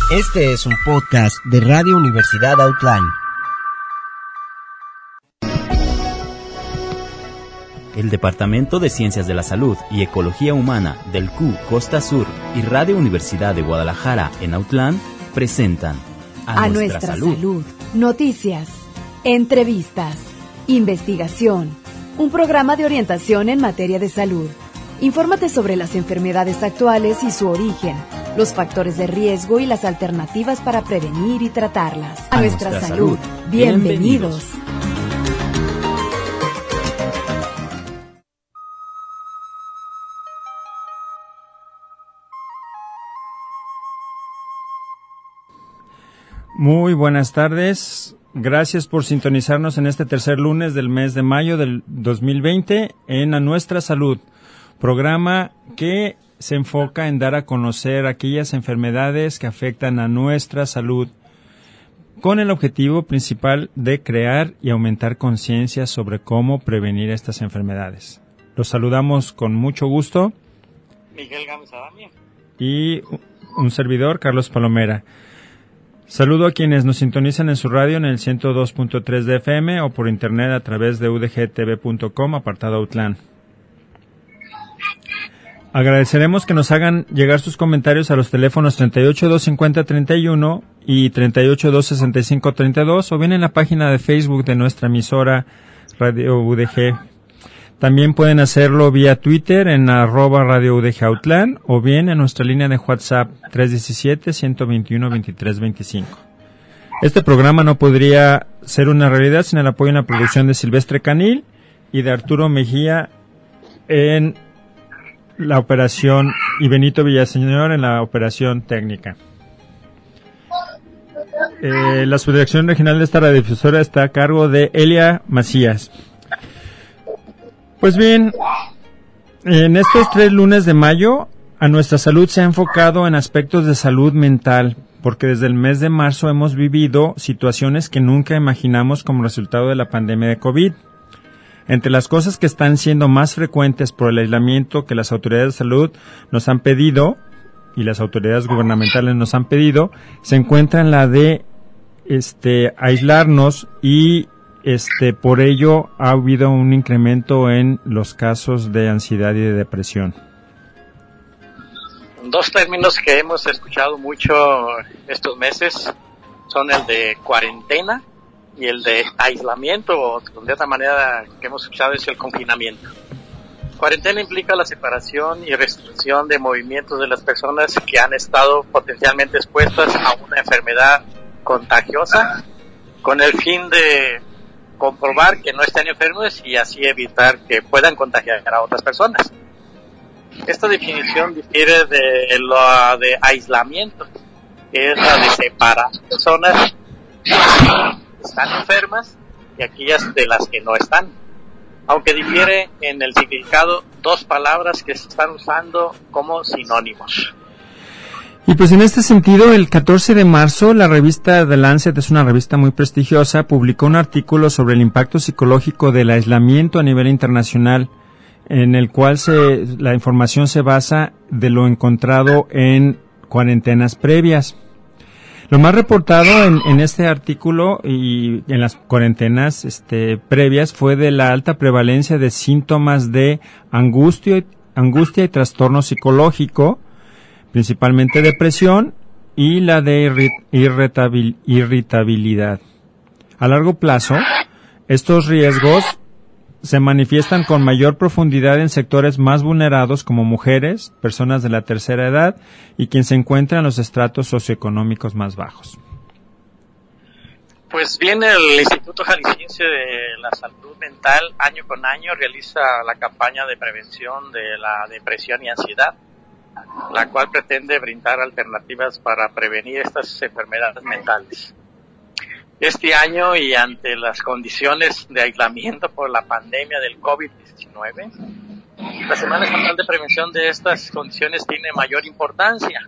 Este es un podcast de Radio Universidad Outland. El Departamento de Ciencias de la Salud y Ecología Humana del CU Costa Sur y Radio Universidad de Guadalajara en Outland presentan A Nuestra Salud. Noticias, entrevistas, investigación, un programa de orientación en materia de salud. Infórmate sobre las enfermedades actuales y su origen, los factores de riesgo y las alternativas para prevenir y tratarlas. A nuestra salud. Bienvenidos. Muy buenas tardes. Gracias por sintonizarnos en este tercer lunes del mes de mayo del 2020 en A Nuestra Salud, programa que se enfoca en dar a conocer aquellas enfermedades que afectan a nuestra salud, con el objetivo principal de crear y aumentar conciencia sobre cómo prevenir estas enfermedades. Los saludamos con mucho gusto. Miguel Gámez Adamia. Y un servidor, Carlos Palomera. Saludo a quienes nos sintonizan en su radio en el 102.3 de FM o por internet a través de udgtv.com, apartado Outland. Agradeceremos que nos hagan llegar sus comentarios a los teléfonos 38-250-31 y 38-265-32 o bien en la página de Facebook de nuestra emisora Radio UDG. También pueden hacerlo vía Twitter en @Radio UDG Outland o bien en nuestra línea de WhatsApp 317-121-2325. Este programa no podría ser una realidad sin el apoyo en la producción de Silvestre Canil y de Arturo Mejía en la operación y Benito Villaseñor en la operación técnica. La subdirección regional de esta radiodifusora está a cargo de Elia Macías. Pues bien, en estos 3 lunes de mayo, A Nuestra Salud se ha enfocado en aspectos de salud mental, porque desde el mes de marzo hemos vivido situaciones que nunca imaginamos como resultado de la pandemia de COVID. Entre las cosas que están siendo más frecuentes por el aislamiento que las autoridades de salud nos han pedido, y las autoridades gubernamentales nos han pedido, se encuentra la de aislarnos y por ello ha habido un incremento en los casos de ansiedad y de depresión. Dos términos que hemos escuchado mucho estos meses son el de cuarentena y el de aislamiento, o de otra manera que hemos escuchado es el confinamiento. Cuarentena implica la separación y restricción de movimientos de las personas que han estado potencialmente expuestas a una enfermedad contagiosa, con el fin de comprobar que no estén enfermos y así evitar que puedan contagiar a otras personas. Esta definición difiere de la de aislamiento, que es la de separar personas que están enfermas y aquellas de las que no están. Aunque difiere en el significado, dos palabras que se están usando como sinónimos. Y pues en este sentido, el 14 de marzo, la revista The Lancet, es una revista muy prestigiosa, publicó un artículo sobre el impacto psicológico del aislamiento a nivel internacional, en el cual la información se basa de lo encontrado en cuarentenas previas. Lo más reportado en este artículo y en las cuarentenas previas fue de la alta prevalencia de síntomas de angustia y trastorno psicológico, principalmente depresión, y la de irritabilidad. A largo plazo, estos riesgos se manifiestan con mayor profundidad en sectores más vulnerados como mujeres, personas de la tercera edad y quien se encuentra en los estratos socioeconómicos más bajos. Pues bien, el Instituto Jalisciense de la Salud Mental año con año realiza la campaña de prevención de la depresión y ansiedad, la cual pretende brindar alternativas para prevenir estas enfermedades mentales. Este año, y ante las condiciones de aislamiento por la pandemia del COVID-19, la Semana Estatal de Prevención de estas condiciones tiene mayor importancia.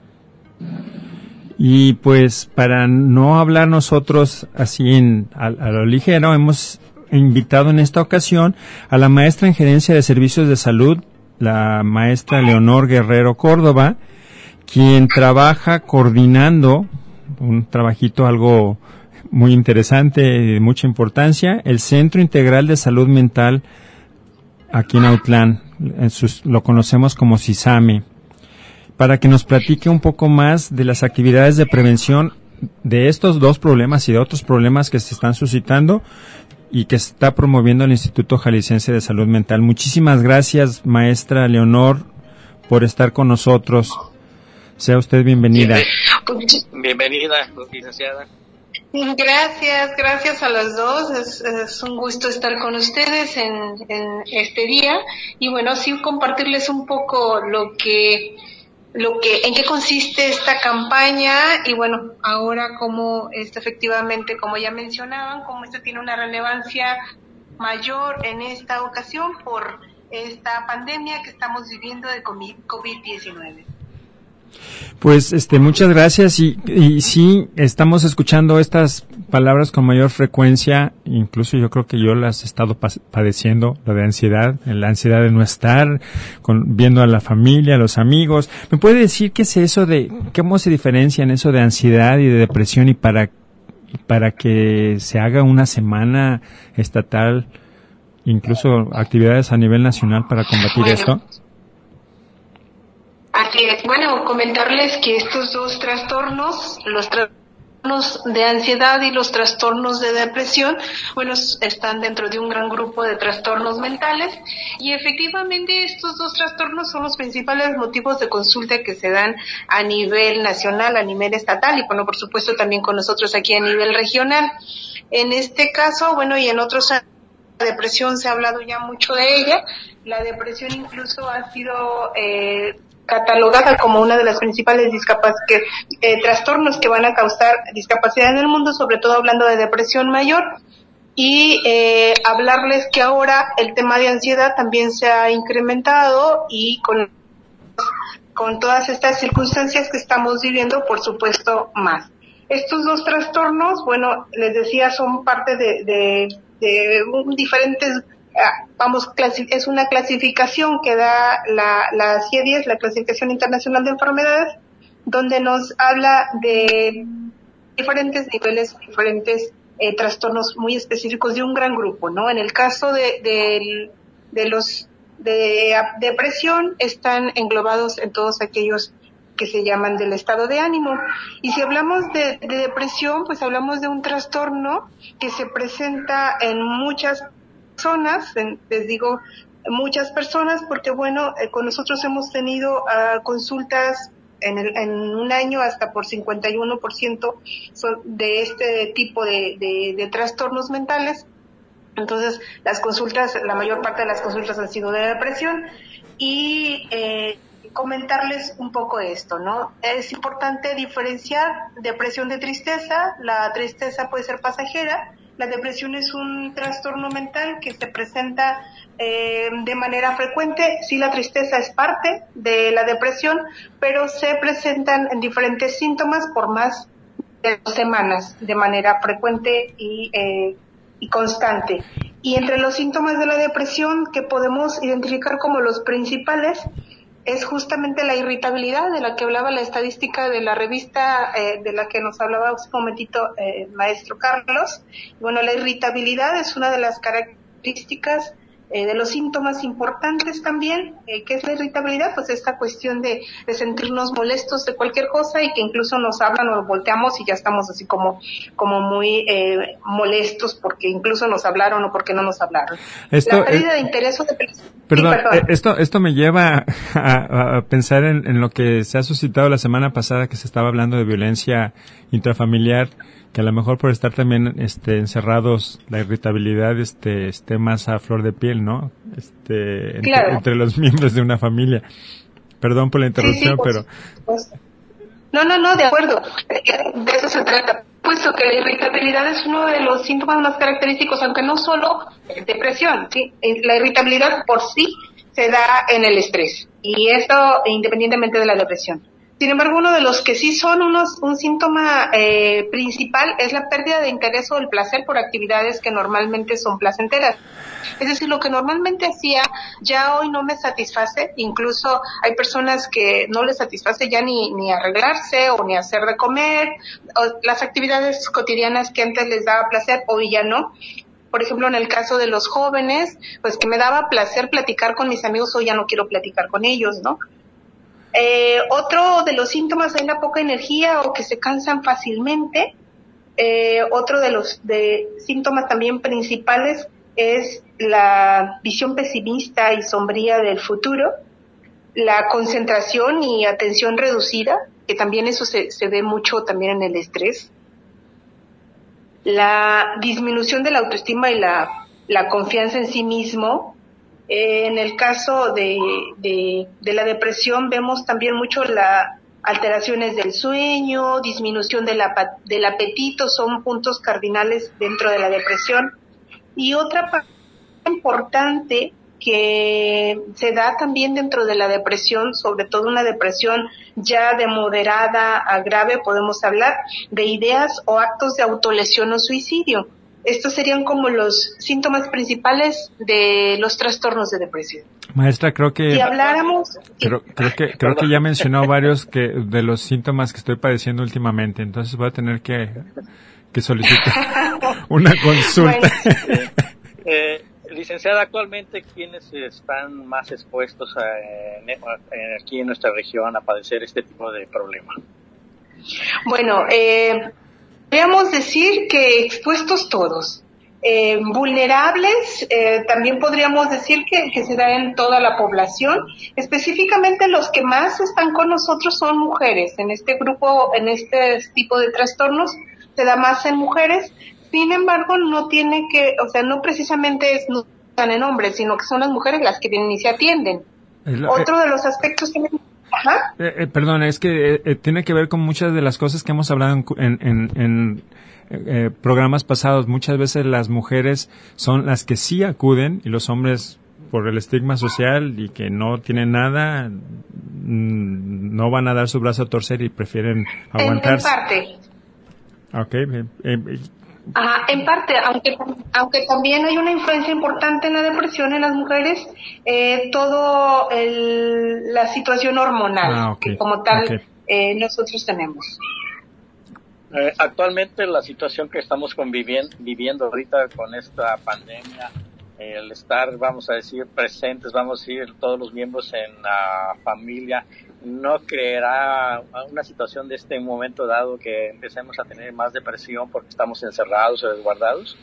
Y pues para no hablar nosotros así a lo ligero, hemos invitado en esta ocasión a la maestra en Gerencia de Servicios de Salud, la maestra Leonor Guerrero Córdoba, quien trabaja coordinando un trabajito algo muy interesante, de mucha importancia, el Centro Integral de Salud Mental aquí en Autlán, lo conocemos como CISAME, para que nos platique un poco más de las actividades de prevención de estos dos problemas y de otros problemas que se están suscitando y que está promoviendo el Instituto Jalisciense de Salud Mental. Muchísimas gracias, maestra Leonor, por estar con nosotros. Sea usted bienvenida. Bienvenida, licenciada. Gracias a las dos. Es un gusto estar con ustedes en este día y bueno, sí compartirles un poco en qué consiste esta campaña y bueno, ahora como efectivamente, como ya mencionaban, como esto tiene una relevancia mayor en esta ocasión por esta pandemia que estamos viviendo de COVID-19. Pues muchas gracias y sí, estamos escuchando estas palabras con mayor frecuencia, incluso yo creo que yo las he estado padeciendo, lo de ansiedad, la ansiedad de no estar, viendo a la familia, a los amigos. ¿Me puede decir qué es eso cómo se diferencian eso de ansiedad y de depresión y para que se haga una semana estatal, incluso actividades a nivel nacional para combatir esto? Así es. Bueno, comentarles que estos dos trastornos, los trastornos de ansiedad y los trastornos de depresión, bueno, están dentro de un gran grupo de trastornos mentales y efectivamente estos dos trastornos son los principales motivos de consulta que se dan a nivel nacional, a nivel estatal y bueno, por supuesto también con nosotros aquí a nivel regional. En este caso, bueno, y en otros la depresión se ha hablado ya mucho de ella. La depresión incluso ha sido catalogada como una de las principales trastornos que van a causar discapacidad en el mundo, sobre todo hablando de depresión mayor. Y hablarles que ahora el tema de ansiedad también se ha incrementado y con todas estas circunstancias que estamos viviendo, por supuesto, más. Estos dos trastornos, bueno, les decía, son parte de diferentes, es una clasificación que da la CIE-10, la Clasificación Internacional de Enfermedades, donde nos habla de diferentes niveles, diferentes trastornos muy específicos de un gran grupo, ¿no? En el caso de depresión, están englobados en todos aquellos que se llaman del estado de ánimo. Y si hablamos de depresión, pues hablamos de un trastorno que se presenta en muchas personas, les digo muchas personas, porque bueno, con nosotros hemos tenido consultas en un año hasta por 51% de este tipo de trastornos mentales. Entonces, la mayor parte de las consultas han sido de depresión y comentarles un poco esto, ¿no? Es importante diferenciar depresión de tristeza. La tristeza puede ser pasajera. La depresión es un trastorno mental que se presenta de manera frecuente. Sí, la tristeza es parte de la depresión, pero se presentan en diferentes síntomas por más de 2 semanas, de manera frecuente y constante. Y entre los síntomas de la depresión que podemos identificar como los principales es justamente la irritabilidad de la que hablaba la estadística de la revista de la que nos hablaba hace un momentito maestro Carlos. Bueno, la irritabilidad es una de las características de los síntomas importantes también. ¿Qué es la irritabilidad? Pues esta cuestión de sentirnos molestos de cualquier cosa y que incluso nos hablan o volteamos y ya estamos así como muy molestos porque incluso nos hablaron o porque no nos hablaron. La pérdida de interés o de... Perdón, esto me lleva a pensar en lo que se ha suscitado la semana pasada, que se estaba hablando de violencia intrafamiliar, que a lo mejor por estar también encerrados la irritabilidad esté más a flor de piel, ¿no? Claro. Entre los miembros de una familia. Perdón por la interrupción, pero... No, de acuerdo. De eso se trata. Puesto que la irritabilidad es uno de los síntomas más característicos, aunque no solo depresión, ¿sí? La irritabilidad por sí se da en el estrés. Y esto independientemente de la depresión. Sin embargo, uno de los que sí son un síntoma principal es la pérdida de interés o el placer por actividades que normalmente son placenteras. Es decir, lo que normalmente hacía ya hoy no me satisface. Incluso hay personas que no les satisface ya ni arreglarse o ni hacer de comer, o las actividades cotidianas que antes les daba placer hoy ya no. Por ejemplo, en el caso de los jóvenes, pues que me daba placer platicar con mis amigos, hoy ya no quiero platicar con ellos, ¿no? Otro de los síntomas es la poca energía o que se cansan fácilmente. Otro de los síntomas también principales es la visión pesimista y sombría del futuro, la concentración y atención reducida, que también eso se ve mucho también en el estrés, la disminución de la autoestima y la confianza en sí mismo. En el caso de la depresión vemos también mucho las alteraciones del sueño, disminución del apetito, son puntos cardinales dentro de la depresión. Y otra parte importante que se da también dentro de la depresión, sobre todo una depresión ya de moderada a grave, podemos hablar de ideas o actos de autolesión o suicidio. Estos serían como los síntomas principales de los trastornos de depresión. Maestra, creo que si habláramos, creo que ya mencionó varios de los síntomas que estoy padeciendo últimamente, entonces voy a tener que solicitar una consulta. Bueno, licenciada, actualmente, ¿quiénes están más expuestos aquí en nuestra región a padecer este tipo de problema? Bueno, podríamos decir que expuestos todos. Vulnerables, también podríamos decir que se da en toda la población. Específicamente los que más están con nosotros son mujeres. En este grupo, en este tipo de trastornos, se da más en mujeres. Sin embargo, no precisamente están en hombres, sino que son las mujeres las que vienen y se atienden. Otro de los aspectos que... Ajá. Perdón, es que tiene que ver con muchas de las cosas que hemos hablado en programas pasados. Muchas veces las mujeres son las que sí acuden y los hombres, por el estigma social y que no tienen nada, no van a dar su brazo a torcer y prefieren aguantarse. En parte. Okay. En parte, aunque también hay una influencia importante en la depresión en las mujeres, la situación hormonal que como tal nosotros tenemos. Actualmente la situación que estamos viviendo ahorita con esta pandemia, el estar, vamos a decir, presentes, vamos a decir, todos los miembros en la familia, ¿no creará una situación de este momento dado que empecemos a tener más depresión porque estamos encerrados o resguardados?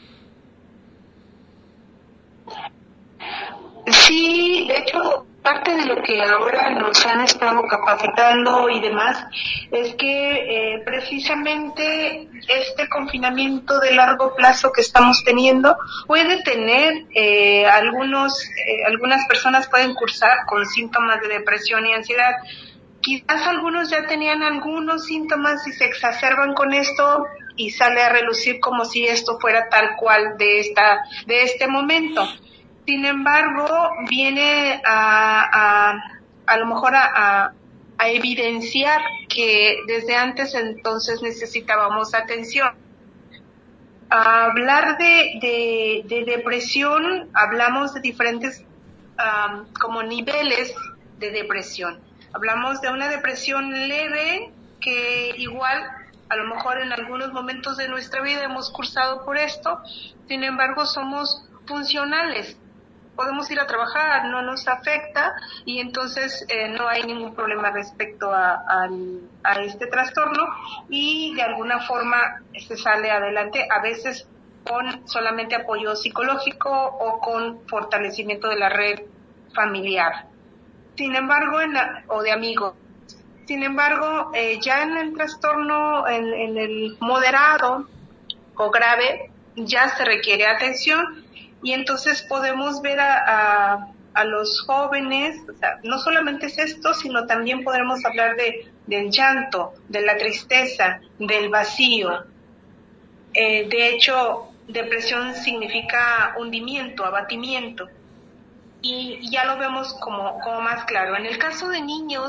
Sí, de hecho, parte de lo que ahora nos han estado capacitando y demás es que precisamente este confinamiento de largo plazo que estamos teniendo puede tener algunas personas pueden cursar con síntomas de depresión y ansiedad. Quizás algunos ya tenían algunos síntomas y se exacerban con esto y sale a relucir como si esto fuera tal cual de este momento. Sin embargo, viene a lo mejor a evidenciar que desde antes entonces necesitábamos atención. A hablar de depresión, hablamos de diferentes como niveles de depresión. Hablamos de una depresión leve que igual a lo mejor en algunos momentos de nuestra vida hemos cursado por esto, sin embargo somos funcionales. Podemos ir a trabajar, no nos afecta y entonces no hay ningún problema respecto a este trastorno y de alguna forma se sale adelante, a veces con solamente apoyo psicológico o con fortalecimiento de la red familiar. Sin embargo, o de amigos. Sin embargo, ya en el trastorno, en el moderado o grave, ya se requiere atención. Y entonces podemos ver a los jóvenes, o sea, no solamente es esto, sino también podremos hablar del llanto, de la tristeza, del vacío. De hecho, depresión significa hundimiento, abatimiento. Y ya lo vemos como más claro. En el caso de niños,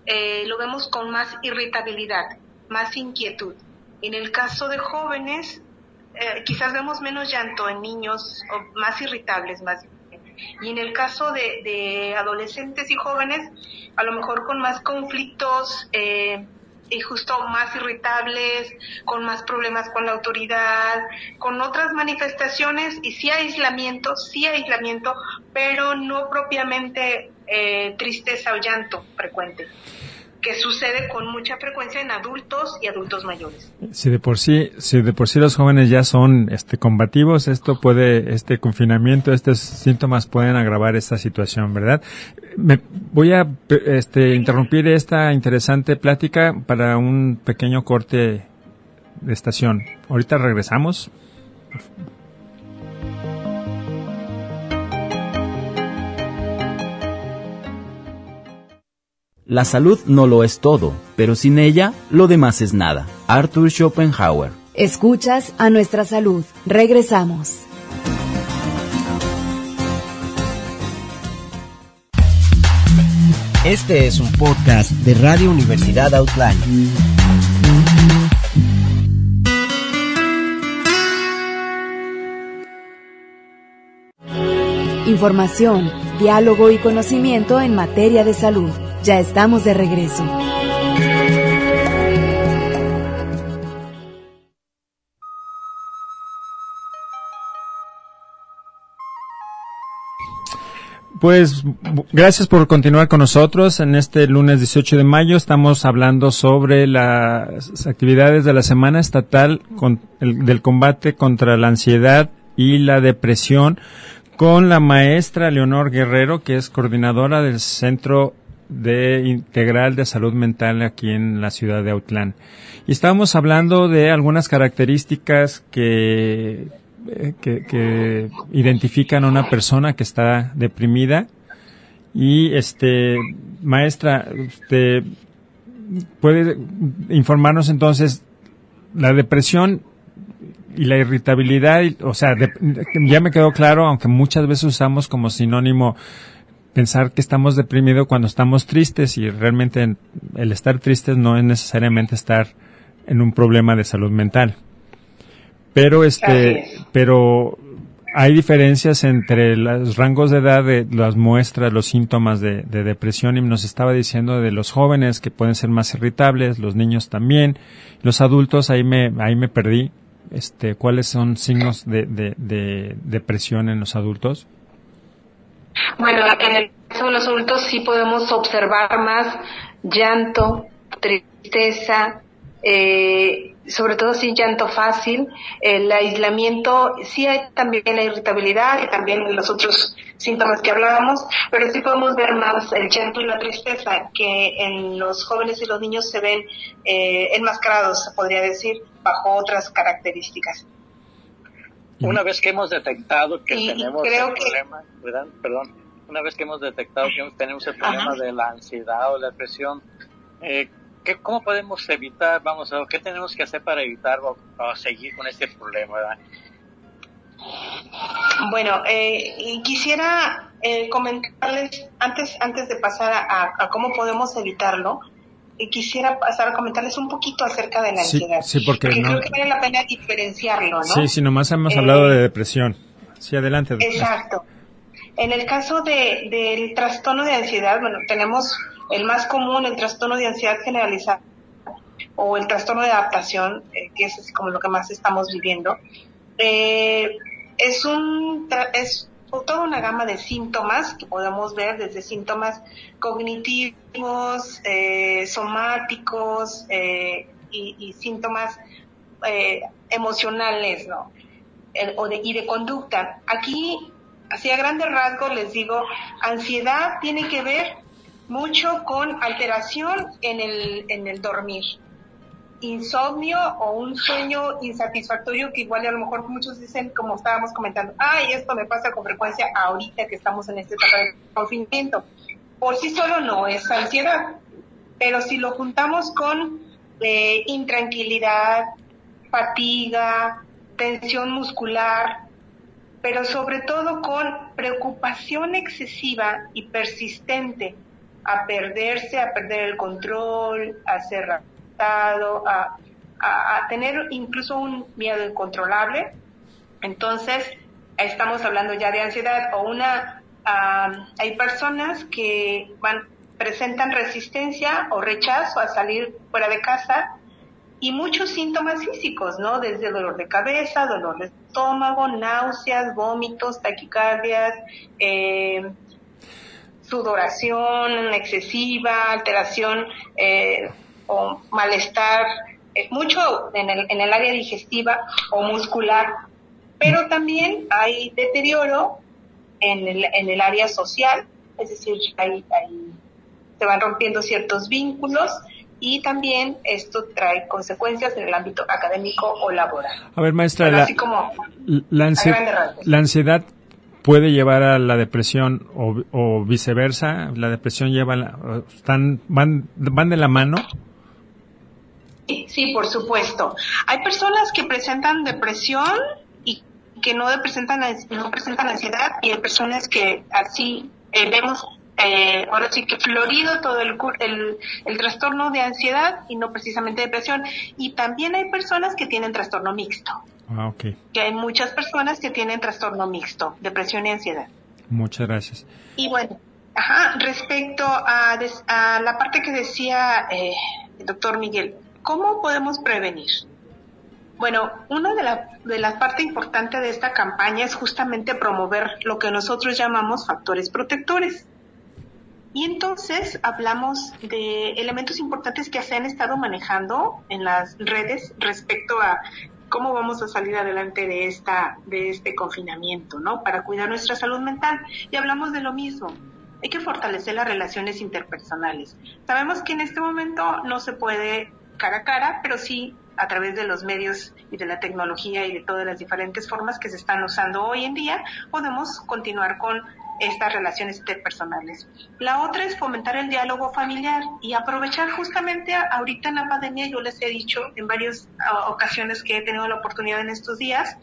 lo vemos con más irritabilidad, más inquietud. En el caso de jóvenes, quizás vemos menos llanto en niños, o más irritables, más. Y en el caso de adolescentes y jóvenes, a lo mejor con más conflictos, y justo más irritables, con más problemas con la autoridad, con otras manifestaciones, y sí aislamiento, pero no propiamente tristeza o llanto frecuente, que sucede con mucha frecuencia en adultos y adultos mayores. Si de por sí los jóvenes ya son combativos, este confinamiento, estos síntomas pueden agravar esta situación, ¿verdad? Me voy a interrumpir esta interesante plática para un pequeño corte de estación. Ahorita regresamos. La salud no lo es todo, pero sin ella, lo demás es nada. Arthur Schopenhauer. Escuchas a Nuestra Salud. Regresamos. Este es un podcast de Radio Universidad Outline. Información, diálogo y conocimiento en materia de salud. Ya estamos de regreso. Pues gracias por continuar con nosotros. En este lunes 18 de mayo estamos hablando sobre las actividades de la Semana Estatal del combate contra la ansiedad y la depresión con la maestra Leonor Guerrero, que es coordinadora del Centro Integral de Salud Mental aquí en la ciudad de Autlán. Y estábamos hablando de algunas características que identifican a una persona que está deprimida. Y maestra, usted puede informarnos entonces la depresión y la irritabilidad, ya me quedó claro, aunque muchas veces usamos como sinónimo pensar que estamos deprimidos cuando estamos tristes, y realmente el estar tristes no es necesariamente estar en un problema de salud mental. Pero pero hay diferencias entre los rangos de edad de las muestras, los síntomas de depresión, y nos estaba diciendo de los jóvenes que pueden ser más irritables, los niños también, los adultos, ahí me perdí. ¿Cuáles son signos de depresión en los adultos? Bueno, en el caso de los adultos sí podemos observar más llanto, tristeza, sobre todo sí llanto fácil, el aislamiento, sí hay también la irritabilidad y también los otros síntomas que hablábamos, pero sí podemos ver más el llanto y la tristeza, que en los jóvenes y los niños se ven enmascarados, se podría decir, bajo otras características. Una vez que hemos detectado que tenemos el problema, una vez que hemos detectado que tenemos el problema de la ansiedad o la depresión, ¿cómo podemos evitar, qué tenemos que hacer para evitar o seguir con este problema, ¿verdad? Bueno, quisiera comentarles, antes de pasar a cómo podemos evitarlo, quisiera pasar a comentarles un poquito acerca de la ansiedad. Sí, porque creo que vale la pena diferenciarlo, ¿no? Sí, nomás hemos hablado de depresión. Sí, adelante. Exacto. En el caso del trastorno de ansiedad, bueno, tenemos el más común, el trastorno de ansiedad generalizada o el trastorno de adaptación, que es como lo que más estamos viviendo. Es toda una gama de síntomas que podemos ver, desde síntomas cognitivos, somáticos y síntomas emocionales, ¿no? Y de conducta. Aquí, así a grandes rasgos les digo, ansiedad tiene que ver mucho con alteración en el dormir, insomnio o un sueño insatisfactorio, que igual a lo mejor muchos dicen, como estábamos comentando, esto me pasa con frecuencia ahorita que estamos en esta etapa de confinamiento. Por sí solo no es ansiedad, pero si lo juntamos con intranquilidad, fatiga, tensión muscular, pero sobre todo con preocupación excesiva y persistente a perderse, a perder el control, a ser raptado, a tener incluso un miedo incontrolable. Entonces, estamos hablando ya de ansiedad o hay personas que presentan resistencia o rechazo a salir fuera de casa y muchos síntomas físicos, ¿no? Desde dolor de cabeza, dolor de estómago, náuseas, vómitos, taquicardias, sudoración excesiva, alteración o malestar, mucho en el área digestiva o muscular, pero también hay deterioro en el área social, es decir, se van rompiendo ciertos vínculos y también esto trae consecuencias en el ámbito académico o laboral. A ver, maestra, la ansiedad puede llevar a la depresión o viceversa. La depresión van de la mano. Sí, por supuesto. Hay personas que presentan depresión y que no presentan ansiedad, y hay personas que así vemos ahora sí que florido todo el trastorno de ansiedad y no precisamente depresión. Y también hay personas que tienen trastorno mixto. Ah, okay. Que hay muchas personas que tienen trastorno mixto, depresión y ansiedad. Muchas gracias. Y bueno, respecto a la parte que decía el doctor Miguel, ¿cómo podemos prevenir? Bueno, una de las partes importantes de esta campaña es justamente promover lo que nosotros llamamos factores protectores. Y entonces hablamos de elementos importantes que se han estado manejando en las redes respecto a cómo vamos a salir adelante de este confinamiento, ¿no? Para cuidar nuestra salud mental. Y hablamos de lo mismo. Hay que fortalecer las relaciones interpersonales. Sabemos que en este momento no se puede cara a cara, pero sí a través de los medios y de la tecnología y de todas las diferentes formas que se están usando hoy en día, podemos continuar con estas relaciones interpersonales. La otra es fomentar el diálogo familiar y aprovechar justamente ahorita en la pandemia. Yo les he dicho en varias ocasiones que he tenido la oportunidad en estos días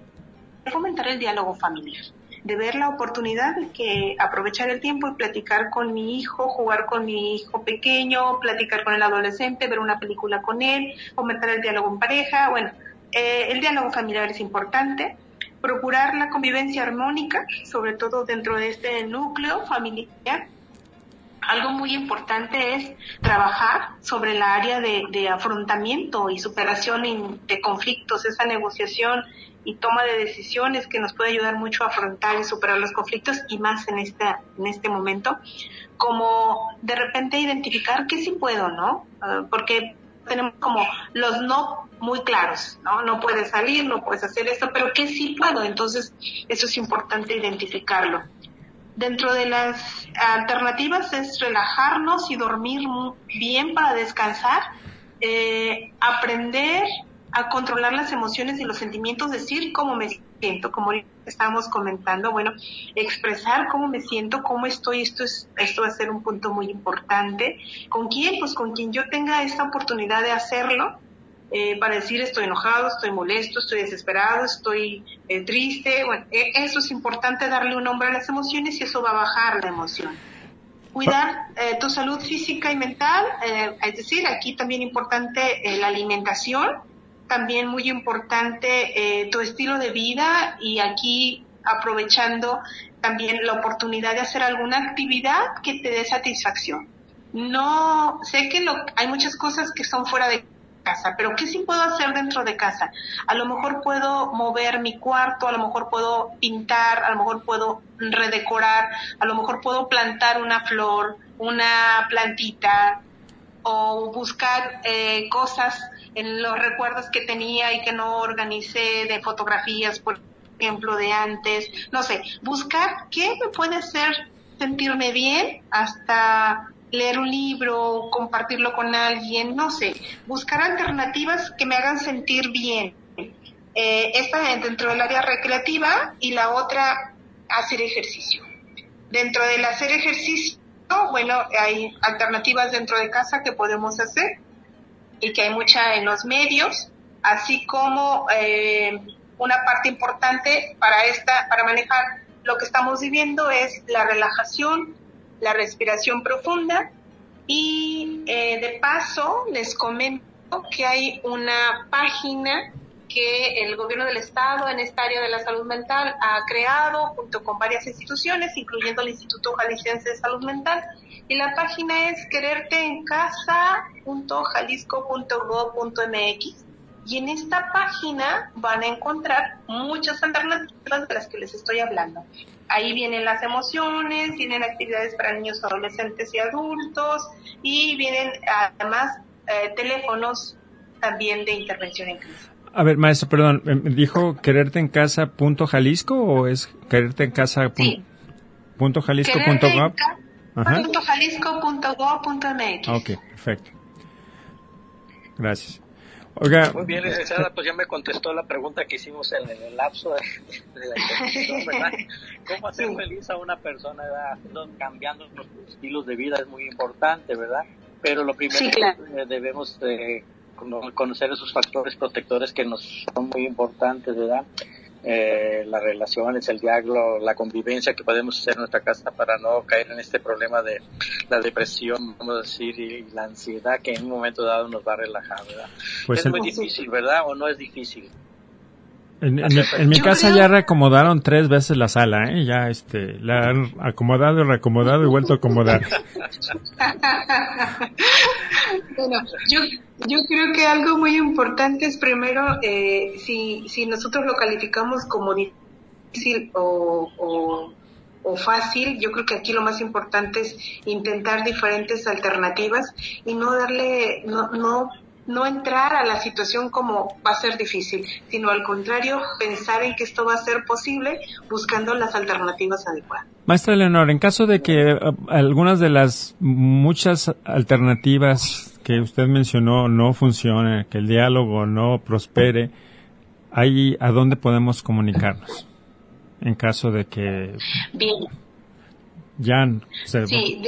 de fomentar el diálogo familiar, de ver la oportunidad de que aprovechar el tiempo y platicar con mi hijo, jugar con mi hijo pequeño, platicar con el adolescente, ver una película con él, fomentar el diálogo en pareja. Bueno, el diálogo familiar es importante. Procurar la convivencia armónica, sobre todo dentro de este núcleo familiar. Algo muy importante es trabajar sobre la área de afrontamiento y superación de conflictos, esa negociación y toma de decisiones que nos puede ayudar mucho a afrontar y superar los conflictos, y más en este momento, como de repente identificar qué sí puedo, ¿no? Porque tenemos como los no muy claros, ¿no? No puedes salir, no puedes hacer esto, pero ¿qué sí puedo? Entonces, eso es importante identificarlo. Dentro de las alternativas es relajarnos y dormir bien para descansar, aprender a controlar las emociones y los sentimientos, decir cómo me siento, como estábamos comentando, bueno, expresar cómo me siento, cómo estoy, esto va a ser un punto muy importante. ¿Con quién? Pues con quien yo tenga esta oportunidad de hacerlo, para decir estoy enojado, estoy molesto, estoy desesperado, estoy triste. Bueno, eso es importante, darle un nombre a las emociones y eso va a bajar la emoción. Cuidar tu salud física y mental, es decir, aquí también importante la alimentación, también muy importante tu estilo de vida, y aquí aprovechando también la oportunidad de hacer alguna actividad que te dé satisfacción. No, sé que hay muchas cosas que son fuera de casa, pero ¿qué sí puedo hacer dentro de casa? A lo mejor puedo mover mi cuarto, a lo mejor puedo pintar, a lo mejor puedo redecorar, a lo mejor puedo plantar una flor, una plantita, o buscar cosas en los recuerdos que tenía y que no organicé, de fotografías, por ejemplo, de antes. No sé, buscar qué me puede hacer sentirme bien, hasta leer un libro, compartirlo con alguien, no sé, buscar alternativas que me hagan sentir bien. Esta dentro del área recreativa, y la otra, hacer ejercicio. Dentro del hacer ejercicio, bueno, hay alternativas dentro de casa que podemos hacer y que hay mucha en los medios, así como una parte importante para manejar lo que estamos viviendo es la relajación, la respiración profunda. Y de paso les comento que hay una página que el gobierno del estado en esta área de la salud mental ha creado junto con varias instituciones, incluyendo el Instituto Jalisciense de Salud Mental, y la página es quererteencasa.jalisco.gov.mx, y en esta página van a encontrar muchas alternativas de las que les estoy hablando. Ahí vienen las emociones, vienen actividades para niños, adolescentes y adultos, y vienen además teléfonos también de intervención en crisis. A ver, maestra, perdón, ¿dijo quererteencasa.jalisco o es quererteencasa.jalisco.gov? Sí. .jalisco.gov.mx. Ok, perfecto. Gracias. Oiga, muy bien, licenciada, pues ya me contestó la pregunta que hicimos en el lapso de la intervención, ¿verdad? ¿Cómo hacer feliz a una persona, ¿verdad? Cambiando los estilos de vida es muy importante, ¿verdad? Pero lo primero sí, claro. Debemos conocer esos factores protectores que nos son muy importantes, ¿verdad? Las relaciones, el diálogo, la convivencia que podemos hacer en nuestra casa para no caer en este problema de la depresión, vamos a decir, y la ansiedad que en un momento dado nos va a relajar, ¿verdad? Pues es muy difícil, ¿verdad? ¿O no es difícil? En mi casa ya reacomodaron 3 veces la sala, ya la han acomodado, reacomodado y vuelto a acomodar. Bueno, yo creo que algo muy importante es primero, si nosotros lo calificamos como difícil o fácil, yo creo que aquí lo más importante es intentar diferentes alternativas y no darle, no entrar a la situación como va a ser difícil, sino al contrario, pensar en que esto va a ser posible buscando las alternativas adecuadas. Maestra Leonor, en caso de que algunas de las muchas alternativas que usted mencionó no funcionen, que el diálogo no prospere, ¿a dónde podemos comunicarnos? En caso de que bien ya se... Sí,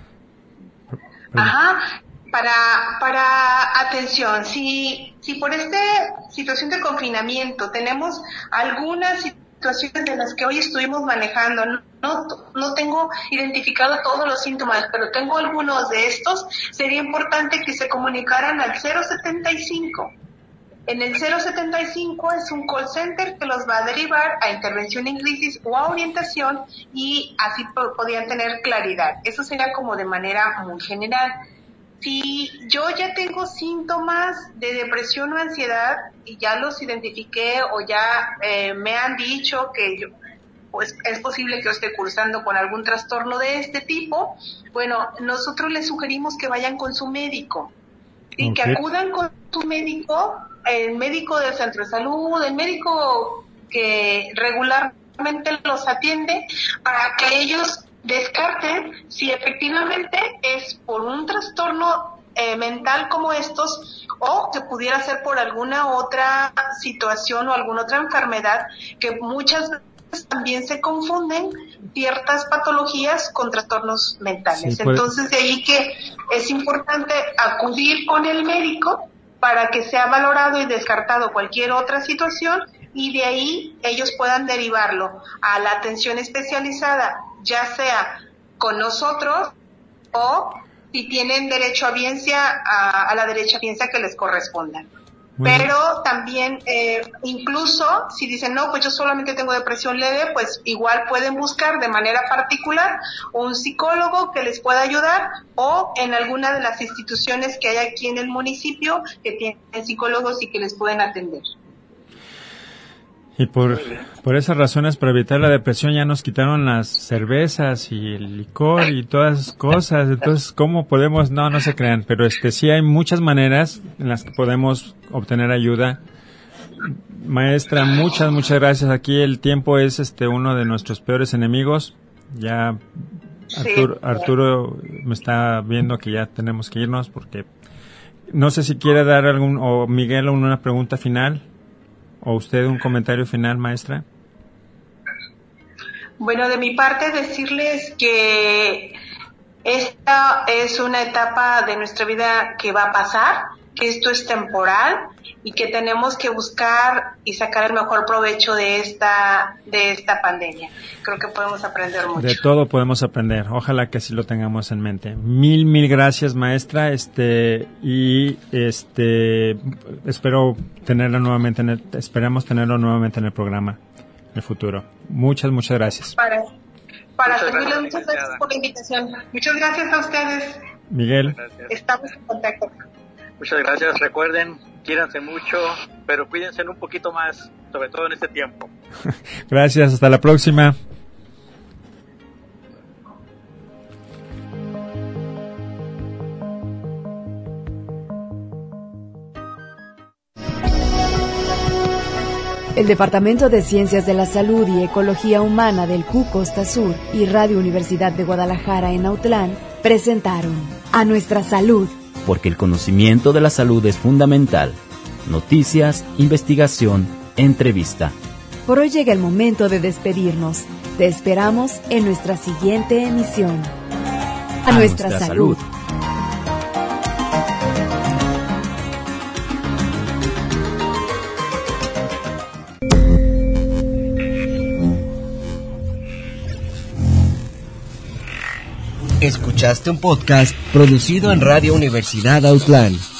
ajá. Para atención, si por esta situación de confinamiento tenemos algunas situaciones de las que hoy estuvimos manejando, no tengo identificado todos los síntomas, pero tengo algunos de estos, sería importante que se comunicaran al 075. En el 075 es un call center que los va a derivar a intervención en crisis o a orientación y así podrían tener claridad. Eso sería como de manera muy general. Si yo ya tengo síntomas de depresión o ansiedad y ya los identifiqué o ya me han dicho que pues es posible que yo esté cursando con algún trastorno de este tipo, bueno, nosotros les sugerimos que vayan con su médico y que acudan con su médico, el médico del centro de salud, el médico que regularmente los atiende, para que ellos descarten si efectivamente es por un trastorno mental como estos o que pudiera ser por alguna otra situación o alguna otra enfermedad, que muchas veces también se confunden ciertas patologías con trastornos mentales. Sí, entonces de ahí que es importante acudir con el médico para que sea valorado y descartado cualquier otra situación y de ahí ellos puedan derivarlo a la atención especializada, ya sea con nosotros o si tienen derecho a la derechohabiencia que les corresponda. Pero también, incluso si dicen, no, pues yo solamente tengo depresión leve, pues igual pueden buscar de manera particular un psicólogo que les pueda ayudar o en alguna de las instituciones que hay aquí en el municipio que tienen psicólogos y que les pueden atender. Y por esas razones, para evitar la depresión, ya nos quitaron las cervezas y el licor y todas esas cosas. Entonces, ¿cómo podemos? No se crean, pero sí hay muchas maneras en las que podemos obtener ayuda. Maestra, muchas gracias. Aquí el tiempo es uno de nuestros peores enemigos. Ya Arturo me está viendo que ya tenemos que irnos porque no sé si quiere dar o Miguel una pregunta final. ¿O usted un comentario final, maestra? Bueno, de mi parte decirles que esta es una etapa de nuestra vida que va a pasar, que esto es temporal y que tenemos que buscar y sacar el mejor provecho de esta pandemia. Creo que podemos aprender mucho. De todo podemos aprender. Ojalá que así lo tengamos en mente. Mil gracias, maestra. Espero tenerlo nuevamente esperamos tenerlo nuevamente en el programa en el futuro. Muchas gracias. Para servirles, muchas gracias por la invitación. Muchas gracias a ustedes. Miguel. Estamos en contacto. Muchas gracias. Recuerden, quiéranse mucho, pero cuídense un poquito más, sobre todo en este tiempo. Gracias, hasta la próxima. El Departamento de Ciencias de la Salud y Ecología Humana del CU Costa Sur y Radio Universidad de Guadalajara en Autlán presentaron A Nuestra Salud. Porque el conocimiento de la salud es fundamental. Noticias, investigación, entrevista. Por hoy llega el momento de despedirnos. Te esperamos en nuestra siguiente emisión. A nuestra salud. Escuchaste un podcast producido en Radio Universidad Autlán.